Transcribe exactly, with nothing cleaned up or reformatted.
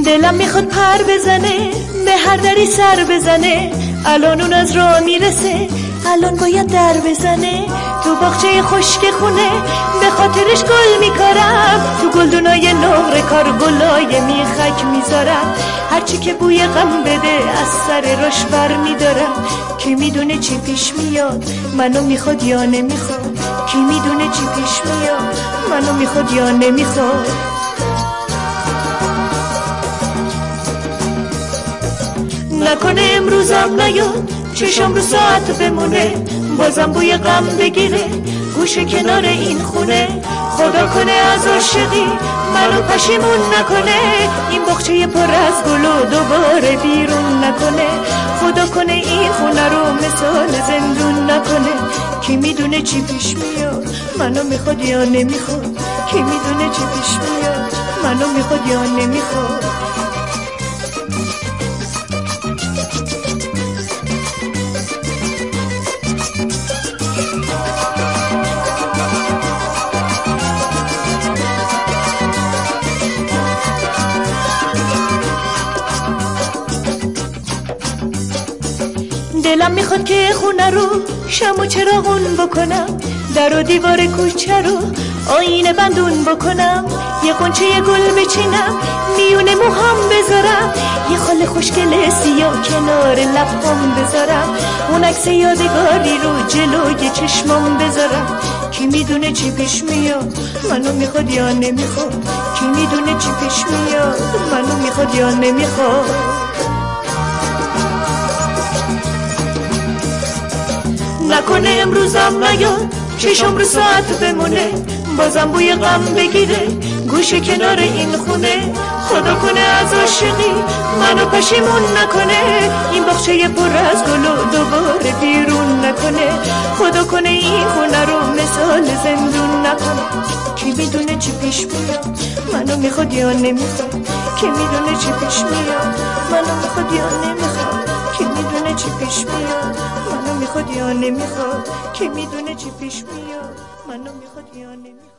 دلم میخواد پر بزنه، به هر دری سر بزنه، الان اون از راه میرسه، الان باید در بزنه. تو باغچه خشک خونه به خاطرش گل میکارم، تو گلدونای نقره کار گلای میخک میذارم. هرچی که بوی غم بده از سر راش بر میدارم. کی میدونه چی پیش میاد، منو میخواد یا نمیخواد. کی میدونه چی پیش میاد، منو میخواد یا نمیخواد. نکنه امروزم نیاد، چشم رو ساعت بمونه، بازم بوی غم بگیره گوشه کنار این خونه. خدا کنه از عاشقی منو پشیمون نکنه، این باغچه پر از گل و دوباره بیرون نکنه. خدا کنه این خونه رو مثال زندون نکنه. کی میدونه چی پیش میاد، منو میخواد یا نمیخواد. کی میدونه چی پیش میاد، منو میخواد یا نمیخواد. دلم میخواد که خونه رو شم و چراغون بکنم، در و دیوار کوچه رو آینه بندون بکنم. یه قنچه یه گل بچینم میونه موهام بذارم، یه خال خوشگل سیاه کنار لبام بذارم. اون عکس یادگاری رو جلوی چشمام بذارم. کی میدونه چی پیش میاد، منو میخواد یا نمیخواد. کی میدونه چی پیش میاد، منو میخواد یا نمیخواد. نکنه امروزم نیاد، چشم رو ساعت بمونه، بازم بوی غم بگیره گوشه کنار این خونه. خدا کنه از عاشقی منو پشیمون نکنه، این باغچه پر از گل و دوباره بیرون نکنه. خدا کنه این خونه رو مثال زندون نکنه. کی میدونه چی پیش میاد، منو میخواد یا نمیخواد. کی میدونه چی پیش میاد، منو میخواد یا نمیخواد. کی میدونه چی پیش میاد، منو میخواد یا نمیخواد. کی میدونه چی پیش میاد، منو میخواد یا نمیخواد.